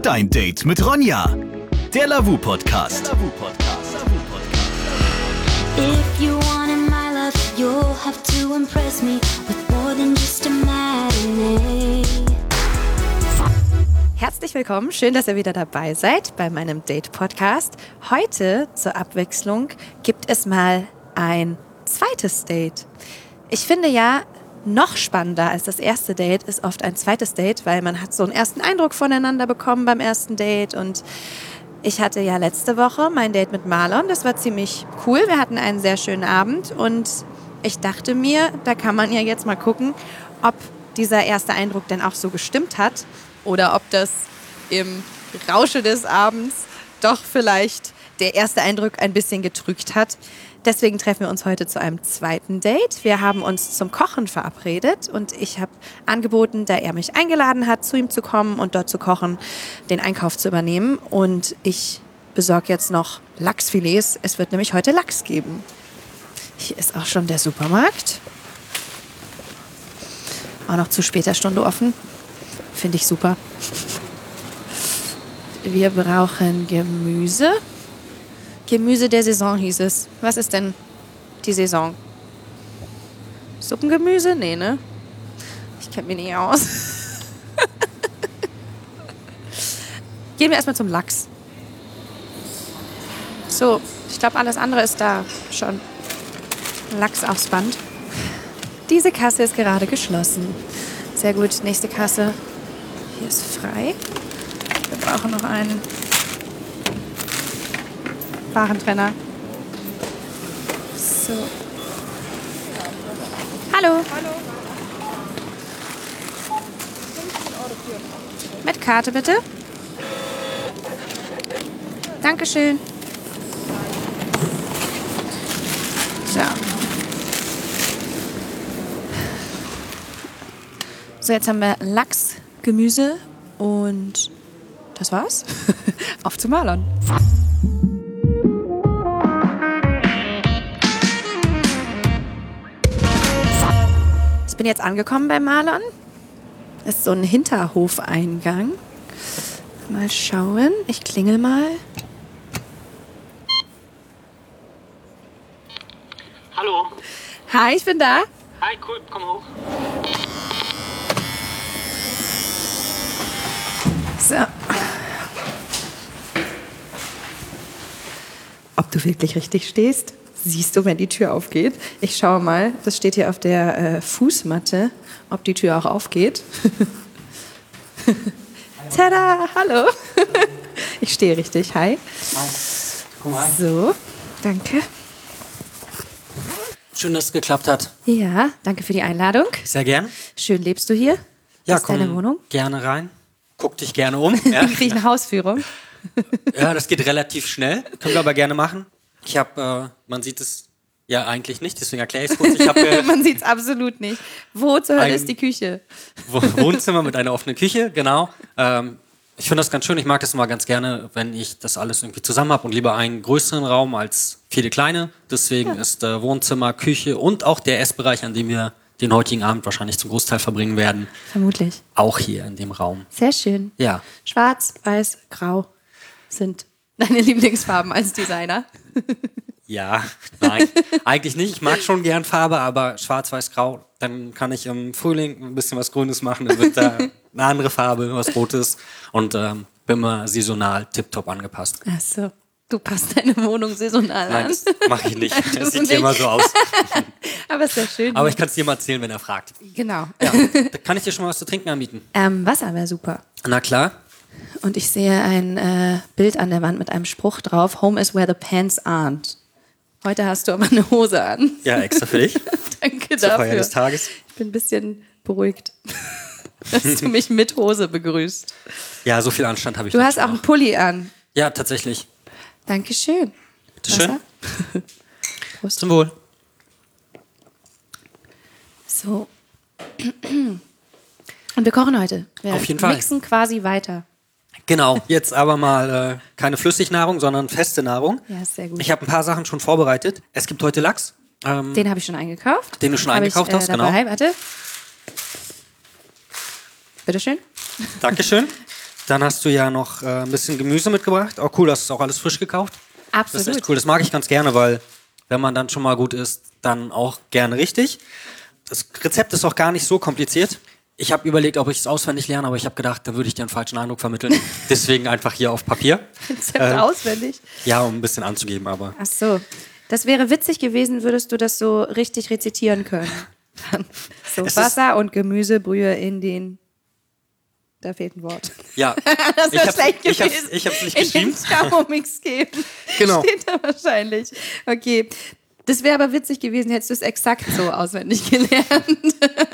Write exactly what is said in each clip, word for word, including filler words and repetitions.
Dein Date mit Ronja. Der Lavu-Podcast. If you wanted my love, you'll have to impress me with more than just a matinee. Herzlich willkommen, schön, dass ihr wieder dabei seid bei meinem Date-Podcast. Heute zur Abwechslung gibt es mal ein zweites Date. Ich finde ja, noch spannender als das erste Date ist oft ein zweites Date, weil man hat so einen ersten Eindruck voneinander bekommen beim ersten Date. Und ich hatte ja letzte Woche mein Date mit Marlon, das war ziemlich cool. Wir hatten einen sehr schönen Abend und ich dachte mir, da kann man ja jetzt mal gucken, ob dieser erste Eindruck denn auch so gestimmt hat oder ob das im Rausche des Abends doch vielleicht der erste Eindruck ein bisschen getrügt hat. Deswegen treffen wir uns heute zu einem zweiten Date. Wir haben uns zum Kochen verabredet und ich habe angeboten, da er mich eingeladen hat, zu ihm zu kommen und dort zu kochen, den Einkauf zu übernehmen. Und ich besorge jetzt noch Lachsfilets. Es wird nämlich heute Lachs geben. Hier ist auch schon der Supermarkt. Auch noch zu später Stunde offen. Finde ich super. Wir brauchen Gemüse. Gemüse der Saison hieß es. Was ist denn die Saison? Suppengemüse? Nee, ne? Ich kenne mich nicht aus. Gehen wir erstmal zum Lachs. So, ich glaube, alles andere ist da schon. Lachs aufs Band. Diese Kasse ist gerade geschlossen. Sehr gut, nächste Kasse. Hier ist frei. Wir brauchen noch einen Warentrenner. So. Hallo. Hallo. Mit Karte bitte. Dankeschön. So. So, jetzt haben wir Lachs, Gemüse und das war's. Auf zu Marlon. Ich bin jetzt angekommen bei Marlon. Das ist so ein Hinterhofeingang. Mal schauen. Ich klingel mal. Hallo. Hi, ich bin da. Hi, cool, komm hoch. So. Ob du wirklich richtig stehst, siehst du, wenn die Tür aufgeht. Ich schaue mal, das steht hier auf der äh, Fußmatte, ob die Tür auch aufgeht. Tada, hallo. Ich stehe richtig, hi. Komm rein. So, danke. Schön, dass es geklappt hat. Ja, danke für die Einladung. Sehr gern. Schön lebst du hier. Ja, Das ist deine komm Wohnung. gerne rein. Guck dich gerne um. Ja. Ich kriege eine Hausführung. Ja, das geht relativ schnell. Können wir aber gerne machen. Ich habe, äh, man sieht es ja eigentlich nicht, deswegen erkläre ich es kurz. Ich habe äh, Man sieht es absolut nicht. Wo zur Hölle Ein- ist die Küche? Wohnzimmer mit einer offenen Küche, genau. Ähm, ich finde das ganz schön. Ich mag das immer ganz gerne, wenn ich das alles irgendwie zusammen habe und lieber einen größeren Raum als viele kleine. Deswegen Ja. ist äh, Wohnzimmer, Küche und auch der Essbereich, an dem wir den heutigen Abend wahrscheinlich zum Großteil verbringen werden, Vermutlich. auch hier in dem Raum. Sehr schön. Ja. Schwarz, Weiß, Grau sind deine Lieblingsfarben als Designer. Ja, nein, eigentlich nicht. Ich mag schon gern Farbe, aber schwarz, weiß, grau. Dann kann ich im Frühling ein bisschen was Grünes machen, dann wird da eine andere Farbe, was Rotes. Und ähm, bin immer saisonal tiptop angepasst. Ach so. Du passt deine Wohnung saisonal Nein, an. das mache ich nicht. Tust Das du sieht hier immer so aus. Aber ist ja schön. Aber ich kann es dir mal erzählen, wenn er fragt. Genau. Ja, da kann ich dir schon mal was zu trinken anbieten. Ähm, Wasser wäre super. Na klar. Und ich sehe ein äh, Bild an der Wand mit einem Spruch drauf. Home is where the pants aren't. Heute hast du aber eine Hose an. Ja, extra für dich. Danke Zur dafür. Feier des Tages. Ich bin ein bisschen beruhigt, dass du mich mit Hose begrüßt. Ja, so viel Anstand habe ich Du dann hast schon auch einen Pulli an. Ja, tatsächlich. Dankeschön. Bitteschön. Wasser? Prost. Zum Wohl. So. Und wir kochen heute. Wir Auf jeden Fall. mixen quasi weiter. Genau, jetzt aber mal äh, keine Flüssignahrung, sondern feste Nahrung. Ja, ist sehr gut. Ich habe ein paar Sachen schon vorbereitet. Es gibt heute Lachs. Ähm, Den habe ich schon eingekauft. Den du schon Hab eingekauft ich, äh, hast, dabei. genau. Warte. Bitteschön. Dankeschön. Dann hast du ja noch äh, ein bisschen Gemüse mitgebracht. Auch cool, hast du auch alles frisch gekauft. Absolut. Das ist echt cool. Das mag ich ganz gerne, weil wenn man dann schon mal gut isst, dann auch gerne richtig. Das Rezept ist auch gar nicht so kompliziert. Ich habe überlegt, ob ich es auswendig lerne, aber ich habe gedacht, da würde ich dir einen falschen Eindruck vermitteln. Deswegen einfach hier auf Papier. Rezept Äh, auswendig. Ja, um ein bisschen anzugeben, aber Ach so. Das wäre witzig gewesen, würdest du das so richtig rezitieren können. Dann so Es ist- Wasser und Gemüsebrühe in den... Da fehlt ein Wort. ja. Das ich wäre hab's, schlecht ich hab's, gewesen. ich hab's nicht In geschrieben. den Thermomix geben. Genau. Steht da wahrscheinlich. Okay. Das wäre aber witzig gewesen, hättest du es exakt so auswendig gelernt.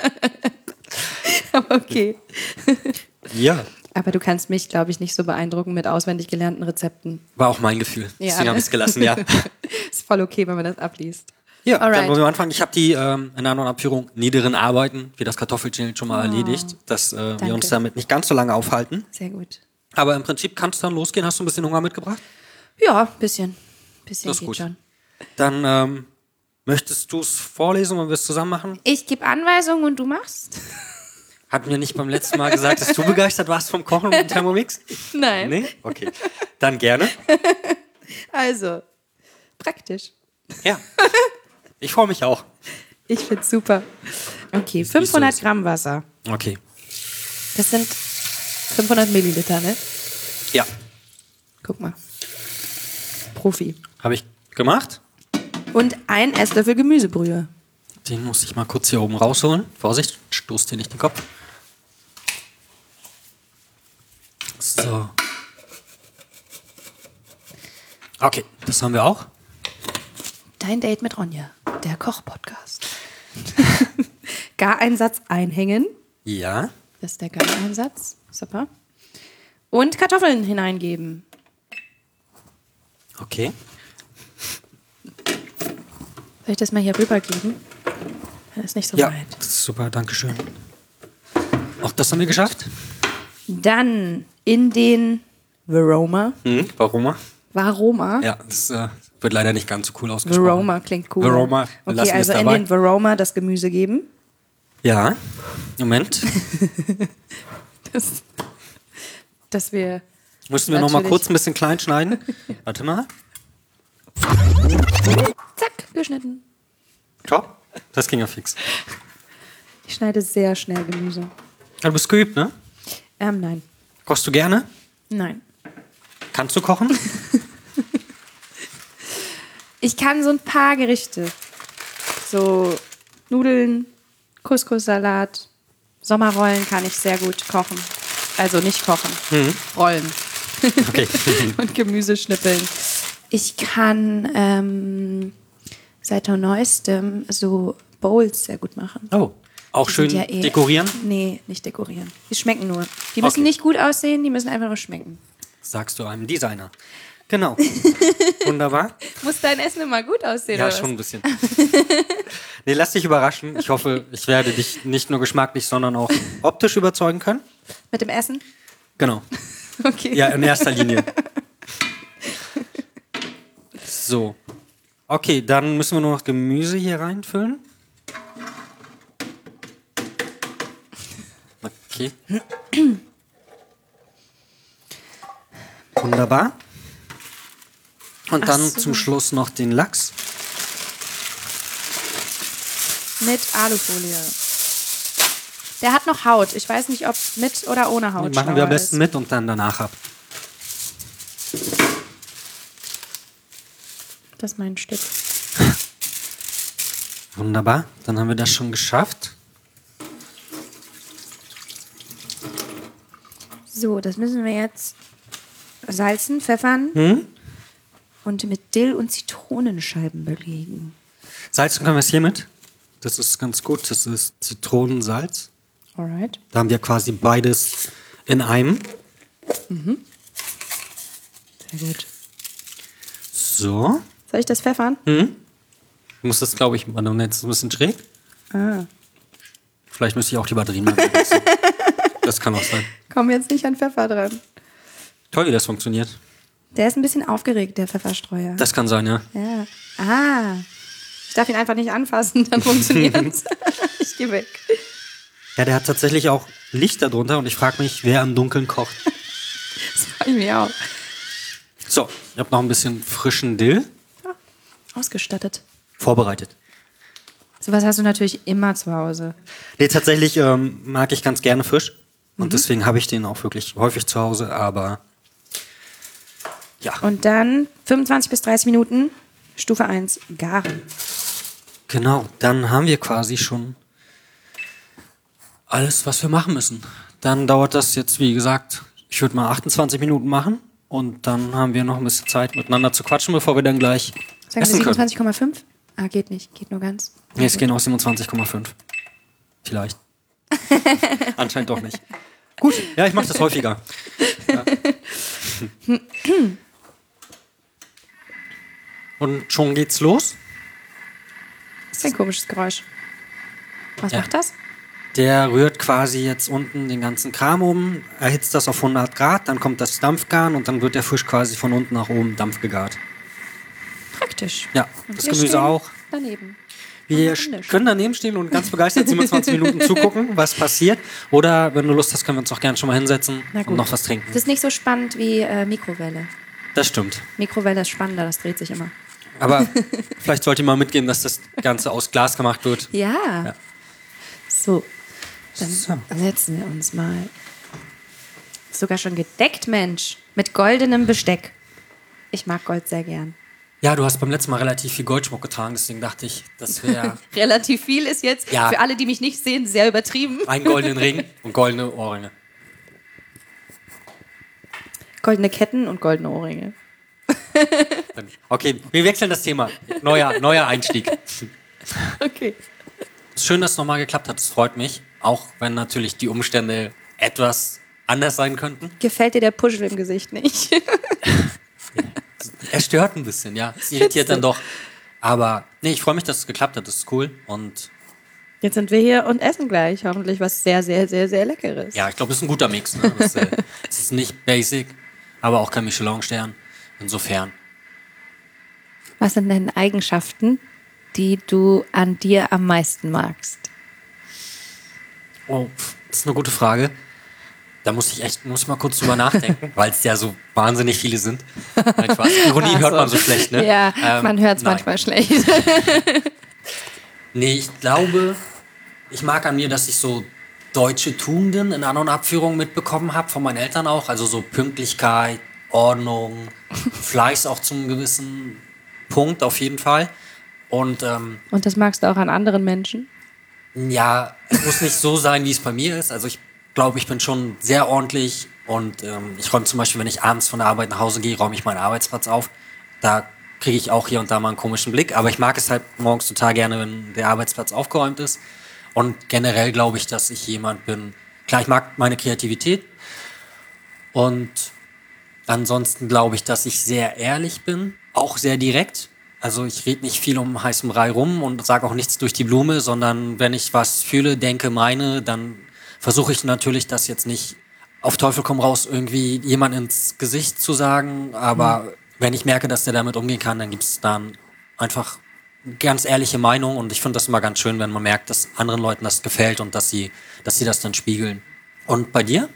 Aber okay. Ja, Aber du kannst mich, glaube ich, nicht so beeindrucken mit auswendig gelernten Rezepten. war auch mein Gefühl. Deswegen habe ich es gelassen, ja. Ist voll okay, wenn man das abliest. Ja, Alright. dann wollen wir anfangen. Ich habe die ähm, in einer anderen Abführung niederen Arbeiten, wie das Kartoffelchili schon mal erledigt, dass äh, wir danke. uns damit nicht ganz so lange aufhalten. Sehr gut. Aber im Prinzip kann es dann losgehen. Hast du ein bisschen Hunger mitgebracht? Ja, bisschen. Bisschen Das ist geht gut. schon. Dann ähm, möchtest du es vorlesen und wir es zusammen machen? Ich gebe Anweisungen und du machst? Hatten wir nicht beim letzten Mal gesagt, dass du begeistert warst vom Kochen und dem Thermomix? Nein. Nee? Okay. Dann gerne. Also, praktisch. Ja. Ich freue mich auch. Ich find's super. Okay, fünfhundert Gramm Wasser. Okay. Das sind fünfhundert Milliliter, ne? Ja. Guck mal. Profi. Habe ich gemacht. Und ein Esslöffel Gemüsebrühe. Den muss ich mal kurz hier oben rausholen. Vorsicht, stoßt dir nicht den Kopf. So. Okay, das haben wir auch. Dein Date mit Ronja, der Koch-Podcast. Gareinsatz einhängen. Ja. Das ist der Gareinsatz. Super. Und Kartoffeln hineingeben. Okay. Soll ich das mal hier rübergeben? Das ist nicht so Ja, weit. das ist super, danke schön. Auch das haben wir geschafft. Dann in den Varoma. Hm, Varoma. Varoma? Ja, das äh, wird leider nicht ganz so cool ausgesprochen. Varoma klingt cool. Varoma, lassen Okay, wir es also in dabei. den Varoma das Gemüse geben. Ja, Moment. Das, dass wir Müssen wir noch mal Natürlich. kurz ein bisschen klein schneiden? Warte mal. zack, geschnitten. Top. Das ging ja fix. Ich schneide sehr schnell Gemüse. Ja, du bist geübt, ne? Ähm, nein. Kochst du gerne? Nein. Kannst du kochen? Ich kann so ein paar Gerichte. So Nudeln, Couscous-Salat, Sommerrollen kann ich sehr gut kochen. Also nicht kochen, rollen. Okay. Und Gemüse schnippeln. Ich kann ähm, seit neuestem so Bowls sehr gut machen. Oh, auch Die schön sind ja eh- dekorieren? Nee, nicht dekorieren. Die schmecken nur. Die müssen Okay. nicht gut aussehen, die müssen einfach nur schmecken. Sagst du einem Designer. Genau. Wunderbar. Muss dein Essen immer gut aussehen, Ja, oder schon ein was? bisschen. Nee, lass dich überraschen. Ich hoffe, ich werde dich nicht nur geschmacklich, sondern auch optisch überzeugen können. Mit dem Essen? Genau. Okay. Ja, in erster Linie. So. Okay, dann müssen wir nur noch Gemüse hier reinfüllen. Okay. Wunderbar. Und dann Ach so. zum Schluss noch den Lachs. Mit Alufolie. Der hat noch Haut. Ich weiß nicht, ob mit oder ohne Haut. Den machen wir schlauer am besten ist. mit und dann danach ab. Das ist mein Stück. Wunderbar. Dann haben wir das schon geschafft. So, das müssen wir jetzt salzen, pfeffern Hm? und mit Dill und Zitronenscheiben belegen. Salzen können wir es hiermit. Das ist ganz gut. Das ist Zitronensalz. Alright. Da haben wir quasi beides in einem. Sehr gut. So. Soll ich das pfeffern? Hm? Ich muss das, glaube ich, mal jetzt ein bisschen schräg. Ah. Vielleicht müsste ich auch die Batterien mal wechseln. Das kann auch sein. Komm jetzt nicht an Pfeffer dran. Toll, wie das funktioniert. Der ist ein bisschen aufgeregt, der Pfefferstreuer. Das kann sein, ja. Ja. Ah. Ich darf ihn einfach nicht anfassen, dann funktioniert's. Ich geh weg. Ja, der hat tatsächlich auch Licht darunter und ich frage mich, wer im Dunkeln kocht. Freu mich auch. So, ich habe noch ein bisschen frischen Dill Ausgestattet. vorbereitet. Sowas hast du natürlich immer zu Hause. Nee, tatsächlich ähm, mag ich ganz gerne Fisch. Und mhm. deswegen habe ich den auch wirklich häufig zu Hause, aber ja. Und dann fünfundzwanzig bis dreißig Minuten, Stufe eins, garen. Genau, dann haben wir quasi schon alles, was wir machen müssen. Dann dauert das jetzt, wie gesagt, ich würde mal achtundzwanzig Minuten machen. Und dann haben wir noch ein bisschen Zeit, miteinander zu quatschen, bevor wir dann gleich Sagen wir essen können. siebenundzwanzig Komma fünf? Ah, geht nicht. Geht nur ganz. Nee, es gehen auch siebenundzwanzig Komma fünf. Vielleicht. Anscheinend doch nicht. Gut, ja, ich mache das häufiger. Ja. Und schon geht's los. Das ist ein komisches Geräusch. Was Ja. macht das? Der rührt quasi jetzt unten den ganzen Kram um, erhitzt das auf hundert Grad, dann kommt das Dampfgaren und dann wird der Fisch quasi von unten nach oben dampfgegart. Praktisch. Ja, Und das wir Gemüse stehen auch. Daneben. Wir Und machen können daneben stehen und ganz begeistert siebenundzwanzig Minuten zugucken, was passiert. Oder wenn du Lust hast, können wir uns auch gerne schon mal hinsetzen Na gut. und noch was trinken. Das ist nicht so spannend wie äh, Mikrowelle. Das stimmt. Mikrowelle ist spannender, das dreht sich immer. Aber vielleicht sollte ich mal mitgehen, dass das Ganze aus Glas gemacht wird. Ja. Ja. So, dann So. setzen wir uns mal. Sogar schon gedeckt, Mensch. Mit goldenem Besteck. Ich mag Gold sehr gern. Ja, du hast beim letzten Mal relativ viel Goldschmuck getragen, deswegen dachte ich, das wäre Relativ viel ist jetzt, Ja. für alle, die mich nicht sehen, sehr übertrieben. ein goldenen Ring und goldene Ohrringe. Goldene Ketten und goldene Ohrringe. Okay, wir wechseln das Thema. Neuer, neuer Einstieg. Okay. Schön, dass es nochmal geklappt hat, das freut mich. Auch wenn natürlich die Umstände etwas anders sein könnten. Gefällt dir der Puschel im Gesicht nicht? Er stört ein bisschen, ja. Es irritiert dann doch. Aber nee, ich freue mich, dass es geklappt hat, das ist cool. Und Jetzt sind wir hier und essen gleich hoffentlich was sehr, sehr, sehr, sehr Leckeres. ja, ich glaube, das ist ein guter Mix. Ne? Das, äh, es ist nicht basic, aber auch kein Michelin-Stern. Insofern. Was sind denn Eigenschaften, die du an dir am meisten magst? Oh, pf, das ist eine gute Frage. Da muss ich echt, muss ich mal kurz drüber nachdenken, weil es ja so wahnsinnig viele sind. Nein, Spaß. Ironie Ach hört so. man so schlecht, ne? Ja, Ähm, man hört es nein. manchmal schlecht. Nee, ich glaube, ich mag an mir, dass ich so deutsche Tugenden in An- und Abführung mitbekommen habe, von meinen Eltern auch. Also so Pünktlichkeit, Ordnung, Fleiß auch zum gewissen Punkt auf jeden Fall. Und ähm, Und das magst du auch an anderen Menschen? ja, es muss nicht so sein, wie es bei mir ist. Also ich glaube, ich bin schon sehr ordentlich und ähm, ich räume zum Beispiel, wenn ich abends von der Arbeit nach Hause gehe, räume ich meinen Arbeitsplatz auf. Da kriege ich auch hier und da mal einen komischen Blick, aber ich mag es halt morgens total gerne, wenn der Arbeitsplatz aufgeräumt ist. Und generell glaube ich, dass ich jemand bin, klar, ich mag meine Kreativität und ansonsten glaube ich, dass ich sehr ehrlich bin, auch sehr direkt. Also ich rede nicht viel um heißen Brei rum und sage auch nichts durch die Blume, sondern wenn ich was fühle, denke, meine, dann versuche ich natürlich, das jetzt nicht auf Teufel komm raus irgendwie jemand ins Gesicht zu sagen, aber mhm. wenn ich merke, dass der damit umgehen kann, dann gibt es dann einfach eine ganz ehrliche Meinung und ich finde das immer ganz schön, wenn man merkt, dass anderen Leuten das gefällt und dass sie, dass sie das dann spiegeln. Und bei dir?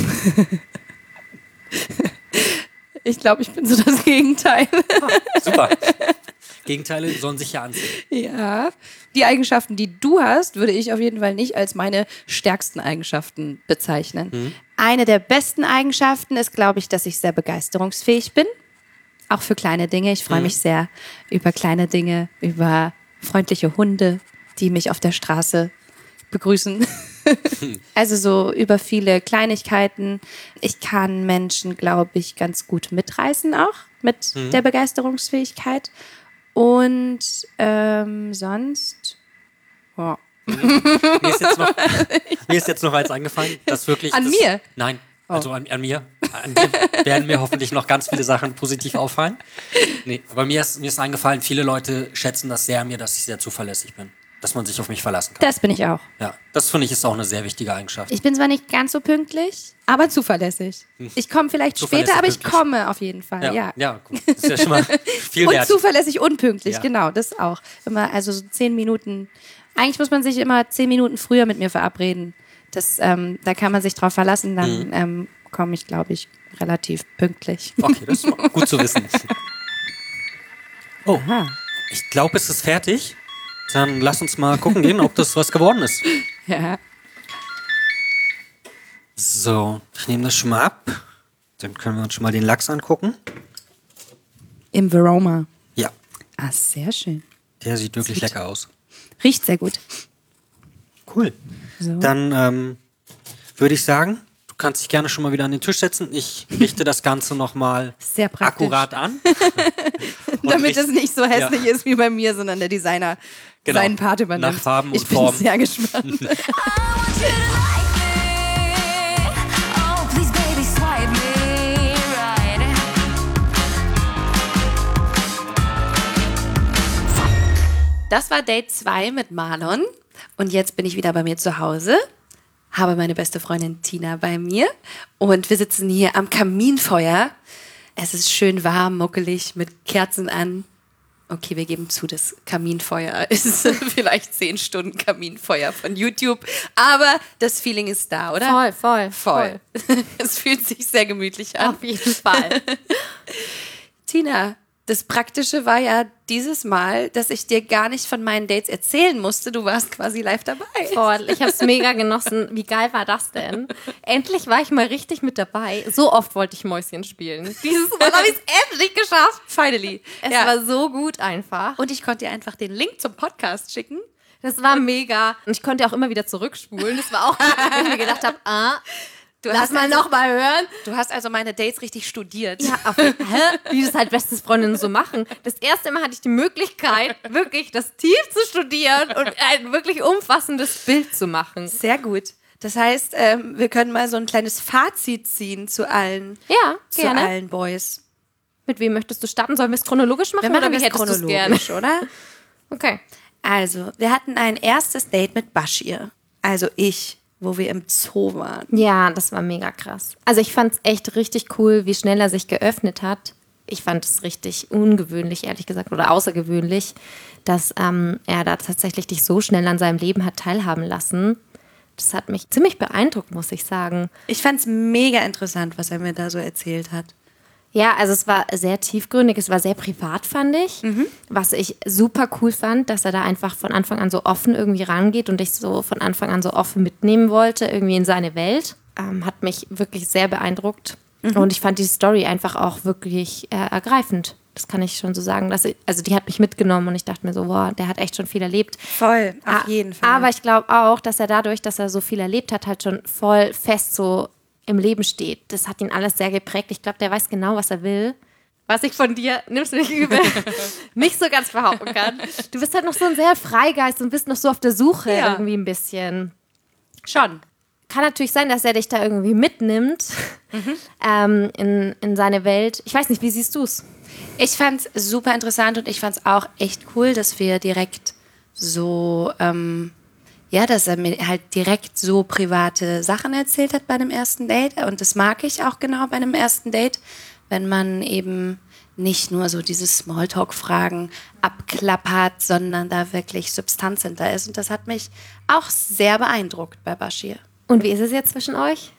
Ich glaube, ich bin so das Gegenteil. Ah, super. Gegenteile sollen sich ja anziehen. Ja, die Eigenschaften, die du hast, würde ich auf jeden Fall nicht als meine stärksten Eigenschaften bezeichnen. Mhm. Eine der besten Eigenschaften ist, glaube ich, dass ich sehr begeisterungsfähig bin. Auch für kleine Dinge. Ich freue Mhm. mich sehr über kleine Dinge, über freundliche Hunde, die mich auf der Straße begrüßen. Also so über viele Kleinigkeiten. Ich kann Menschen, glaube ich, ganz gut mitreißen auch mit Mhm. der Begeisterungsfähigkeit. Und ähm, sonst... Oh. Mir ist, jetzt noch, mir ist jetzt noch eins eingefallen, dass wirklich... An das, mir? Nein, also an, an mir. An dir werden mir hoffentlich noch ganz viele Sachen positiv auffallen. Nee, aber mir ist, mir ist eingefallen, viele Leute schätzen das sehr an mir, dass ich sehr zuverlässig bin. Dass man sich auf mich verlassen kann. Das bin ich auch. Ja, das finde ich ist auch eine sehr wichtige Eigenschaft. Ich bin zwar nicht ganz so pünktlich, aber zuverlässig. Ich komme vielleicht Zuverlässig später, aber ich pünktlich. komme auf jeden Fall. ja, Ja. ja, gut. Das ist ja schon mal viel Und wert. zuverlässig unpünktlich, Ja. genau, das auch. Immer, also so zehn Minuten. Eigentlich muss man sich immer zehn Minuten früher mit mir verabreden. Das, ähm, da kann man sich drauf verlassen, dann Mhm. ähm, komme ich, glaube ich, relativ pünktlich. Okay, das ist gut zu wissen. Oh, Aha. ich glaube, es ist fertig. Dann lass uns mal gucken gehen, ob das was geworden ist. Ja. So, ich nehme das schon mal ab. Dann können wir uns schon mal den Lachs angucken. Im Varoma. Ja, Ah, sehr schön. der sieht wirklich Sieht- lecker aus. Riecht sehr gut. Cool. So. Dann ähm, würde ich sagen, du kannst dich gerne schon mal wieder an den Tisch setzen. Ich richte das Ganze nochmal Sehr praktisch. akkurat an. Und Damit richt- es nicht so hässlich Ja. ist wie bei mir, sondern der Designer Genau. seinen Part übernimmt. Nach Farben und ich bin Formen. sehr gespannt. Oh, please, baby, swipe me right. Das war Date zwei mit Marlon. Und jetzt bin ich wieder bei mir zu Hause, habe meine beste Freundin Tina bei mir und wir sitzen hier am Kaminfeuer. Es ist schön warm, muckelig, mit Kerzen an. Okay, wir geben zu, das Kaminfeuer ist vielleicht zehn Stunden Kaminfeuer von YouTube, aber das Feeling ist da, oder? Voll, voll, Voll. Es fühlt sich sehr gemütlich an. Auf jeden Fall. Tina, das Praktische war ja dieses Mal, dass ich dir gar nicht von meinen Dates erzählen musste. Du warst quasi live dabei. Voll. Ich habe es mega genossen. Wie geil war das denn? Endlich war ich mal richtig mit dabei. So oft wollte ich Mäuschen spielen. Dieses Mal habe ich es endlich geschafft. Finally. Es Ja. war so gut einfach. Und ich konnte dir einfach den Link zum Podcast schicken. Das war mega. Und ich konnte auch immer wieder zurückspulen. Das war auch, wo ich mir gedacht habe, ah, Du lass hast mal also- noch mal hören. Du hast also meine Dates richtig studiert. Ja, auf, hä? Wie das halt beste Freundinnen so machen. Das erste Mal hatte ich die Möglichkeit, wirklich das tief zu studieren und ein wirklich umfassendes Bild zu machen. Sehr gut. Das heißt, ähm, wir können mal so ein kleines Fazit ziehen zu allen, Ja, zu gerne. allen Boys. Mit wem möchtest du starten? Sollen wir es chronologisch machen? Wir machen oder wie das hättest du's gerne? chronologisch, oder? Okay. Also, wir hatten ein erstes Date mit Bashir. Also ich, wo wir im Zoo waren. Ja, das war mega krass. Also ich fand es echt richtig cool, wie schnell er sich geöffnet hat. Ich fand es richtig ungewöhnlich, ehrlich gesagt, oder außergewöhnlich, dass ähm, er da tatsächlich dich so schnell an seinem Leben hat teilhaben lassen. Das hat mich ziemlich beeindruckt, muss ich sagen. Ich fand's mega interessant, was er mir da so erzählt hat. Ja, also es war sehr tiefgründig, es war sehr privat, fand ich. Was ich super cool fand, dass er da einfach von Anfang an so offen irgendwie rangeht und dich so von Anfang an so offen mitnehmen wollte, irgendwie in seine Welt. Ähm, hat mich wirklich sehr beeindruckt. Und ich fand die Story einfach auch wirklich äh, ergreifend. Das kann ich schon so sagen. Dass ich, also die hat mich mitgenommen und ich dachte mir so, wow, der hat echt schon viel erlebt. Voll, auf Ah, jeden Fall. Aber ich glaube auch, dass er dadurch, dass er so viel erlebt hat, halt schon voll fest so im Leben steht. Das hat ihn alles sehr geprägt. Ich glaube, der weiß genau, was er will. Was ich von dir, nimmst du nicht übel, nicht so ganz behaupten kann. Du bist halt noch so ein sehr Freigeist und bist noch so auf der Suche Ja. irgendwie ein bisschen. Schon. Kann natürlich sein, dass er dich da irgendwie mitnimmt ähm, in, in seine Welt. Ich weiß nicht, wie siehst du es? Ich fand's super interessant und ich fand's auch echt cool, dass wir direkt so, ähm, ja, dass er mir halt direkt so private Sachen erzählt hat bei dem ersten Date. Und das mag ich auch genau bei einem ersten Date, wenn man eben nicht nur so diese Smalltalk-Fragen abklappert, sondern da wirklich Substanz hinter ist. Und das hat mich auch sehr beeindruckt bei Bashir. Und wie ist es jetzt zwischen euch?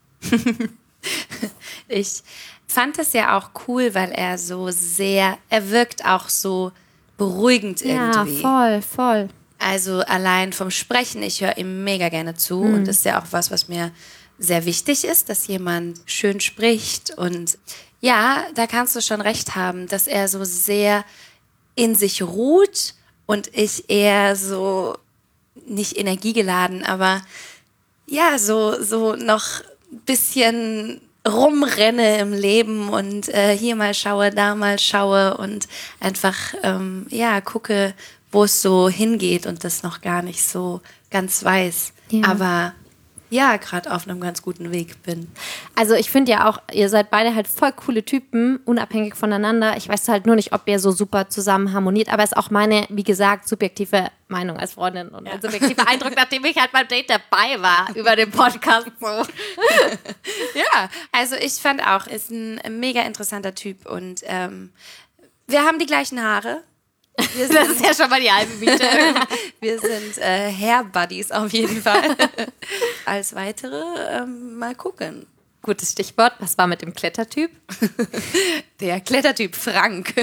Ich fand es ja auch cool, weil er so sehr, er wirkt auch so beruhigend Ja, irgendwie. voll, voll. Also allein vom Sprechen, ich höre ihm mega gerne zu Mhm. und das ist ja auch was, was mir sehr wichtig ist, dass jemand schön spricht und ja, da kannst du schon recht haben, dass er so sehr in sich ruht und ich eher so, nicht energiegeladen, aber ja, so, so noch ein bisschen rumrenne im Leben und äh, hier mal schaue, da mal schaue und einfach, ähm, ja, gucke, wo es so hingeht und das noch gar nicht so ganz weiß. Ja. Aber ja, gerade auf einem ganz guten Weg bin. Also ich finde ja auch, ihr seid beide halt voll coole Typen, unabhängig voneinander. Ich weiß halt nur nicht, ob ihr so super zusammen harmoniert, aber ist auch meine, wie gesagt, subjektive Meinung als Freundin und ein subjektiver Eindruck, nachdem ich halt beim Date dabei war über den Podcast. So. Ja, also ich fand auch, ist ein mega interessanter Typ und ähm, wir haben die gleichen Haare. Wir Das ist ja schon mal die halbe Miete. Wir sind äh, Hair Buddies auf jeden Fall. Als weitere ähm, mal gucken. Gutes Stichwort. Was war mit dem Klettertyp? Der Klettertyp Frank.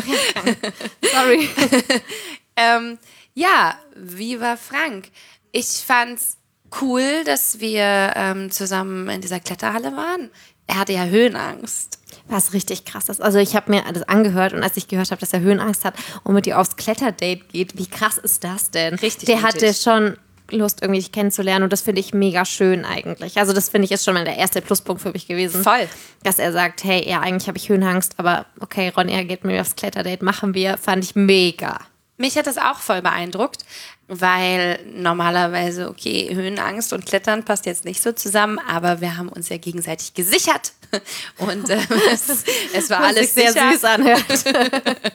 Sorry. ähm, ja, wie war Frank? Ich fand's cool, dass wir ähm, zusammen in dieser Kletterhalle waren. Er hatte ja Höhenangst. Was richtig krass ist. Also ich habe mir das angehört und als ich gehört habe, dass er Höhenangst hat und mit dir aufs Kletterdate geht, wie krass ist das denn? Richtig Der mutig. hatte schon Lust, irgendwie dich kennenzulernen und das finde ich mega schön eigentlich. Also das finde ich ist schon mal der erste Pluspunkt für mich gewesen. Voll. Dass er sagt, hey, ja, eigentlich habe ich Höhenangst, aber okay, Ron, er geht mit mir aufs Kletterdate, machen wir, fand ich mega. Mich hat das auch voll beeindruckt, weil normalerweise, okay, Höhenangst und Klettern passt jetzt nicht so zusammen, aber wir haben uns ja gegenseitig gesichert und äh, es, es war Was alles sich sehr sicher. süß anhört.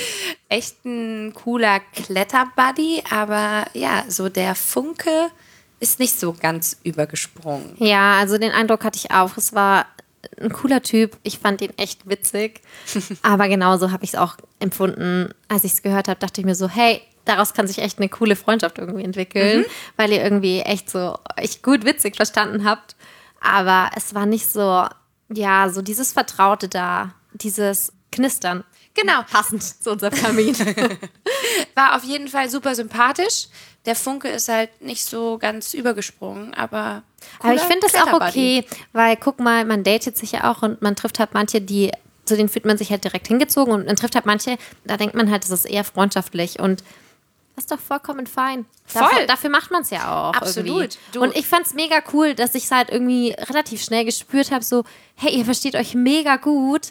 Echt ein cooler Kletterbuddy, aber ja, so der Funke ist nicht so ganz übergesprungen. Ja, also den Eindruck hatte ich auch. Es war ein cooler Typ. Ich fand ihn echt witzig. Aber genauso habe ich es auch empfunden. Als ich es gehört habe, dachte ich mir so, hey, daraus kann sich echt eine coole Freundschaft irgendwie entwickeln, mhm. weil ihr irgendwie echt so echt gut witzig verstanden habt. Aber es war nicht so, ja, so dieses Vertraute da, dieses Knistern. Genau. Passend zu unserem Kamin. War auf jeden Fall super sympathisch. Der Funke ist halt nicht so ganz übergesprungen, aber Aber ich finde das auch Kletterbuddy. okay, weil guck mal, man datet sich ja auch und man trifft halt manche, die, zu denen fühlt man sich halt direkt hingezogen und man trifft halt manche, da denkt man halt, das ist eher freundschaftlich und das ist doch vollkommen fein. Dafür, Voll. dafür macht man es ja auch. Absolut. Irgendwie. Du- Und ich fand es mega cool, dass ich es halt irgendwie relativ schnell gespürt habe, so, hey, ihr versteht euch mega gut,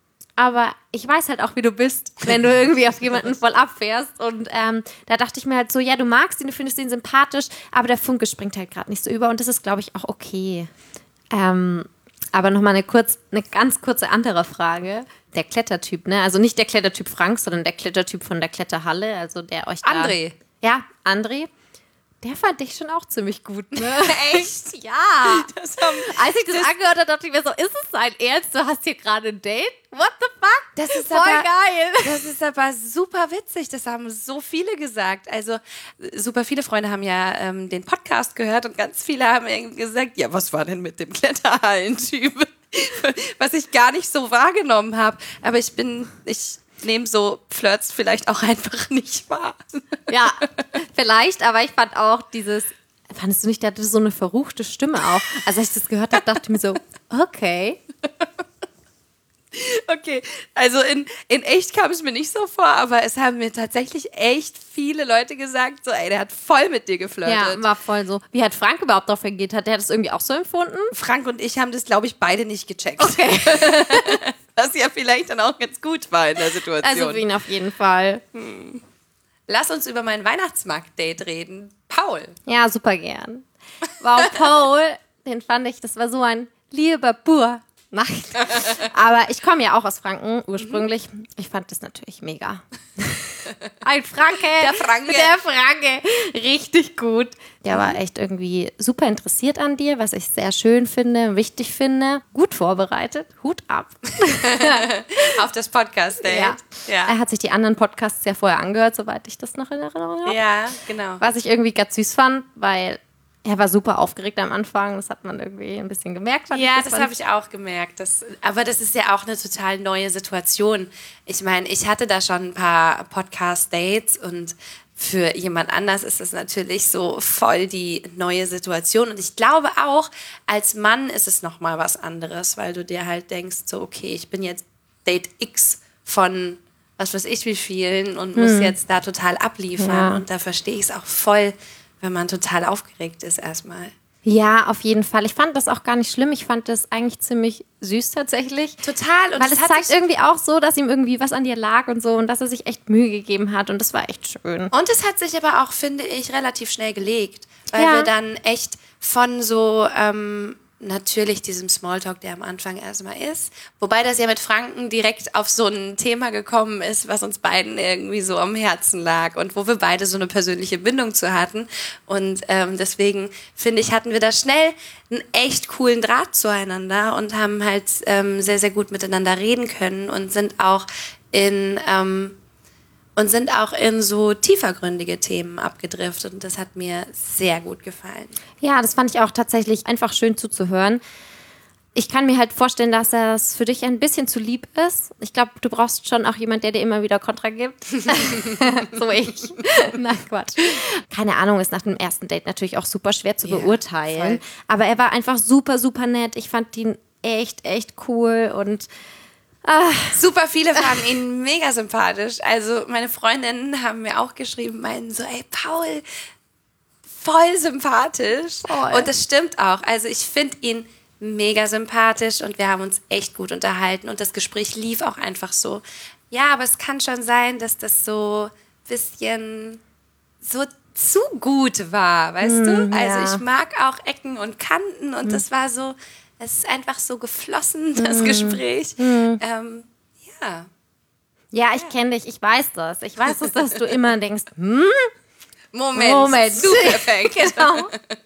aber ich weiß halt auch, wie du bist, wenn du irgendwie auf jemanden voll abfährst. Und ähm, da dachte ich mir halt so, ja, du magst ihn, du findest ihn sympathisch, aber der Funke springt halt gerade nicht so über. Und das ist, glaube ich, auch okay. Ähm, aber nochmal eine, kurz, eine ganz kurze andere Frage. Der Klettertyp, ne? Also nicht der Klettertyp Frank, sondern der Klettertyp von der Kletterhalle. Also der euch da... André. Ja, André. Der fand ich schon auch ziemlich gut, ne? Echt? Ja. Das haben, Als ich das, das- angehört habe, dachte ich mir so, ist es dein Ernst? Du hast hier gerade ein Date? What the fuck? Das ist voll aber, geil. Das ist aber super witzig. Das haben so viele gesagt. Also super viele Freunde haben ja ähm, den Podcast gehört und ganz viele haben irgendwie gesagt, ja, was war denn mit dem Kletterhallentyp? Was ich gar nicht so wahrgenommen habe. Aber ich bin, ich nehme so Flirts vielleicht auch einfach nicht wahr. Ja, vielleicht, aber ich fand auch dieses, fandest du nicht, der hatte so eine verruchte Stimme auch. Also als ich das gehört habe, dachte ich mir so, okay. Okay, also in, in echt kam es mir nicht so vor, aber es haben mir tatsächlich echt viele Leute gesagt, so ey, der hat voll mit dir geflirtet. Ja, war voll so. Wie hat Frank überhaupt darauf reagiert? Hat der das irgendwie auch so empfunden? Frank und ich haben das, glaube ich, beide nicht gecheckt. Okay. Was ja vielleicht dann auch ganz gut war in der Situation. Also für ihn auf jeden Fall. Lass uns über mein Weihnachtsmarkt-Date reden. Paul. Ja, super gern. Wow, Paul, den fand ich, das war so ein lieber Bur. Nein. Aber ich komme ja auch aus Franken ursprünglich. Ich fand das natürlich mega. Ein Franke. Der Franke. Der Franke. Richtig gut. Der war echt irgendwie super interessiert an dir, was ich sehr schön finde, wichtig finde. Gut vorbereitet. Hut ab. Auf das Podcast-Date. Ja. Ja. Er hat sich die anderen Podcasts ja vorher angehört, soweit ich das noch in Erinnerung habe. Ja, genau. Was ich irgendwie ganz süß fand, weil er war super aufgeregt am Anfang. Das hat man irgendwie ein bisschen gemerkt. fand Ja, ich. das fand habe ich auch gemerkt. Das, aber das ist ja auch eine total neue Situation. Ich meine, ich hatte da schon ein paar Podcast-Dates und für jemand anders ist es natürlich so voll die neue Situation. Und ich glaube auch, als Mann ist es nochmal was anderes, weil du dir halt denkst, so okay, ich bin jetzt Date X von was weiß ich wie vielen und muss Hm. jetzt da total abliefern. Ja. Und da verstehe ich es auch voll, wenn man total aufgeregt ist erstmal. Ja, auf jeden Fall. Ich fand das auch gar nicht schlimm. Ich fand das eigentlich ziemlich süß tatsächlich. Total. Und Weil das es hat zeigt sich- irgendwie auch so, dass ihm irgendwie was an dir lag und so und dass er sich echt Mühe gegeben hat und das war echt schön. Und es hat sich aber auch, finde ich, relativ schnell gelegt, weil Ja. wir dann echt von so ähm, natürlich diesem Smalltalk, der am Anfang erstmal ist, wobei das ja mit Franken direkt auf so ein Thema gekommen ist, was uns beiden irgendwie so am Herzen lag und wo wir beide so eine persönliche Bindung zu hatten. Und ähm, deswegen, finde ich, hatten wir da schnell einen echt coolen Draht zueinander und haben halt ähm, sehr, sehr gut miteinander reden können und sind auch in... Ähm, Und sind auch in so tiefergründige Themen abgedriftet. Und das hat mir sehr gut gefallen. Ja, das fand ich auch tatsächlich einfach schön zuzuhören. ich kann mir halt vorstellen, dass das für dich ein bisschen zu lieb ist. Ich glaube, du brauchst schon auch jemanden, der dir immer wieder Kontra gibt. So ich. Na Quatsch. Keine Ahnung, ist nach dem ersten Date natürlich auch super schwer zu Ja, beurteilen. voll. Aber er war einfach super, super nett. Ich fand ihn echt, echt cool und ah, Super viele fanden ihn mega sympathisch. Also meine Freundinnen haben mir auch geschrieben, meinen so, ey Paul, voll sympathisch. Voll. Und das stimmt auch. Also ich finde ihn mega sympathisch und wir haben uns echt gut unterhalten und das Gespräch lief auch einfach so. Ja, aber es kann schon sein, dass das so ein bisschen so zu gut war, weißt du? ja. Also ich mag auch Ecken und Kanten und das war so, es ist einfach so geflossen, das Gespräch. Ähm, ja. ja, ich kenne dich, ich weiß das. Ich weiß das, dass du immer denkst, hm? Moment, Moment. super perfekt. Genau.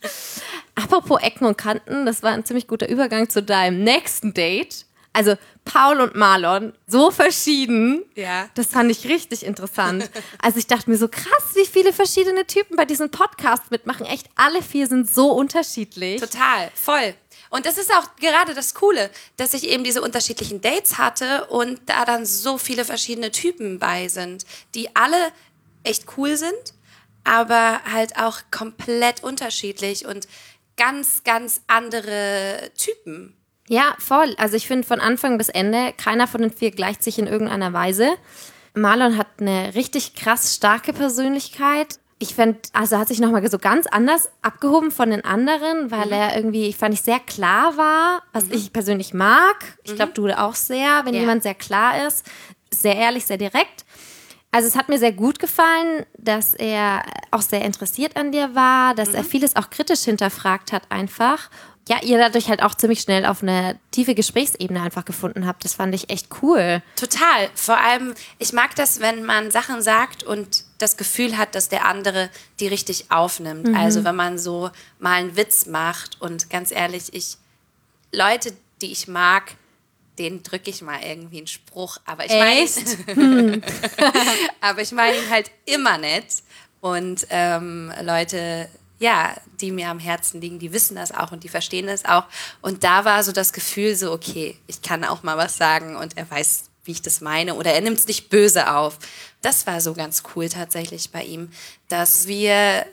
Apropos Ecken und Kanten, das war ein ziemlich guter Übergang zu deinem nächsten Date. Also Paul und Marlon, so verschieden. Ja. Das fand ich richtig interessant. Also ich dachte mir so, krass, wie viele verschiedene Typen bei diesem Podcast mitmachen. Echt, alle vier sind so unterschiedlich. Total, voll. Und das ist auch gerade das Coole, dass ich eben diese unterschiedlichen Dates hatte und da dann so viele verschiedene Typen bei sind, die alle echt cool sind, aber halt auch komplett unterschiedlich und ganz, ganz andere Typen. Ja, voll. Also ich finde von Anfang bis Ende, keiner von den vier gleicht sich in irgendeiner Weise. Marlon hat eine richtig krass starke Persönlichkeit. Ich fand, also hat sich nochmal so ganz anders abgehoben von den anderen, weil mhm. er irgendwie, ich fand ich sehr klar war, was mhm. ich persönlich mag. Ich mhm. glaube, du auch sehr, wenn ja. jemand sehr klar ist, sehr ehrlich, sehr direkt. Also es hat mir sehr gut gefallen, dass er auch sehr interessiert an dir war, dass mhm. er vieles auch kritisch hinterfragt hat einfach. Ja, ihr dadurch halt auch ziemlich schnell auf eine tiefe Gesprächsebene einfach gefunden habt. Das fand ich echt cool. Total. Vor allem, ich mag das, wenn man Sachen sagt und das Gefühl hat, dass der andere die richtig aufnimmt. Mhm. Also wenn man so mal einen Witz macht und ganz ehrlich, ich Leute, die ich mag, denen drücke ich mal irgendwie einen Spruch. Aber ich meine, hm. aber ich meine ihn halt immer nett. Und ähm, Leute, ja, die mir am Herzen liegen, die wissen das auch und die verstehen das auch. Und da war so das Gefühl so, okay, ich kann auch mal was sagen und er weiß, wie ich das meine oder er nimmt es nicht böse auf. Das war so ganz cool tatsächlich bei ihm, dass wir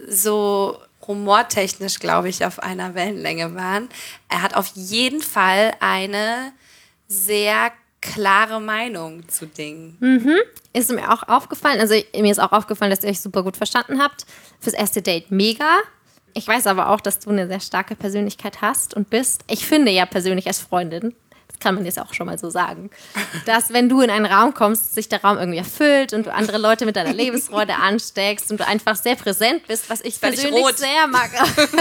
so humortechnisch, glaube ich, auf einer Wellenlänge waren. Er hat auf jeden Fall eine sehr klare Meinung zu Dingen. Mhm. Ist mir auch aufgefallen, also mir ist auch aufgefallen, dass ihr euch super gut verstanden habt. Fürs erste Date mega. Ich weiß aber auch, dass du eine sehr starke Persönlichkeit hast und bist. Ich finde ja persönlich als Freundin, das kann man jetzt auch schon mal so sagen, dass wenn du in einen Raum kommst, sich der Raum irgendwie erfüllt und du andere Leute mit deiner Lebensfreude ansteckst und du einfach sehr präsent bist, was ich persönlich rot. sehr mag.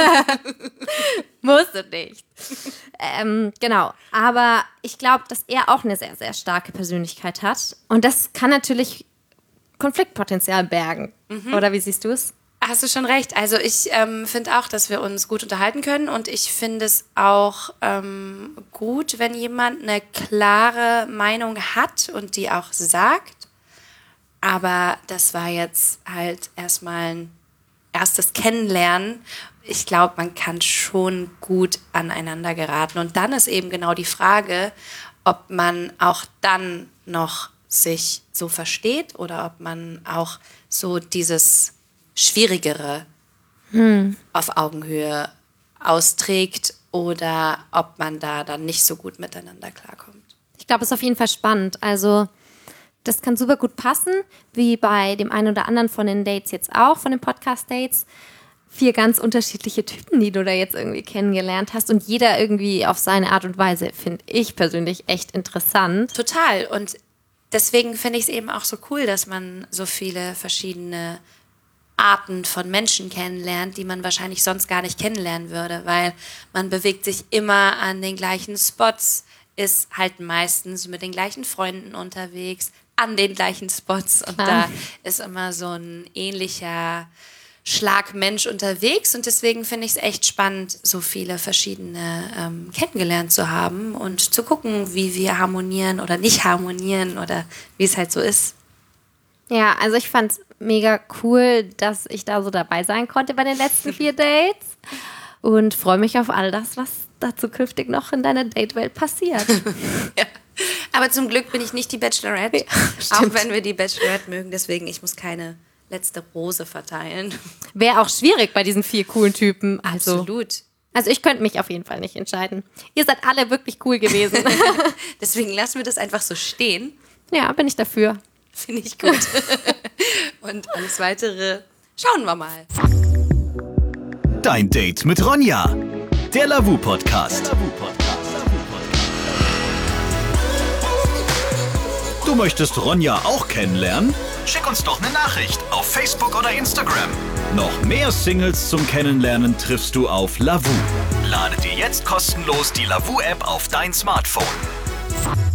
Musst du nicht. Ähm, genau, aber ich glaube, dass er auch eine sehr, sehr starke Persönlichkeit hat und das kann natürlich Konfliktpotenzial bergen. Mhm. Oder wie siehst du es? Hast du schon recht. Also ich ähm, finde auch, dass wir uns gut unterhalten können und ich finde es auch ähm, gut, wenn jemand eine klare Meinung hat und die auch sagt. Aber das war jetzt halt erstmal ein erstes Kennenlernen. Ich glaube, man kann schon gut aneinander geraten. Und dann ist eben genau die Frage, ob man auch dann noch sich so versteht oder ob man auch so dieses Schwierigere hm. auf Augenhöhe austrägt oder ob man da dann nicht so gut miteinander klarkommt. Ich glaube, es ist auf jeden Fall spannend. Also das kann super gut passen, wie bei dem einen oder anderen von den Dates jetzt auch, von den Podcast-Dates. Vier ganz unterschiedliche Typen, die du da jetzt irgendwie kennengelernt hast und jeder irgendwie auf seine Art und Weise, finde ich persönlich echt interessant. Total und deswegen finde ich es eben auch so cool, dass man so viele verschiedene Arten von Menschen kennenlernt, die man wahrscheinlich sonst gar nicht kennenlernen würde, weil man bewegt sich immer an den gleichen Spots, ist halt meistens mit den gleichen Freunden unterwegs, an den gleichen Spots und ah. da ist immer so ein ähnlicher Schlag Mensch unterwegs und deswegen finde ich es echt spannend, so viele verschiedene ähm, kennengelernt zu haben und zu gucken, wie wir harmonieren oder nicht harmonieren oder wie es halt so ist. Ja, also ich fand es mega cool, dass ich da so dabei sein konnte bei den letzten vier Dates und freue mich auf all das, was da zukünftig noch in deiner Datewelt passiert. Ja. Aber zum Glück bin ich nicht die Bachelorette, Ja, auch stimmt. wenn wir die Bachelorette mögen. Deswegen, ich muss keine letzte Rose verteilen. Wäre auch schwierig bei diesen vier coolen Typen. Also, Absolut. also ich könnte mich auf jeden Fall nicht entscheiden. Ihr seid alle wirklich cool gewesen. Deswegen lassen wir das einfach so stehen. Ja, bin ich dafür. Finde ich gut. Und alles Weitere schauen wir mal. Dein Date mit Ronja. Der Lavu Podcast. Du möchtest Ronja auch kennenlernen? Schick uns doch eine Nachricht auf Facebook oder Instagram. Noch mehr Singles zum Kennenlernen triffst du auf Lavu. Lade dir jetzt kostenlos die Lavu-App auf dein Smartphone.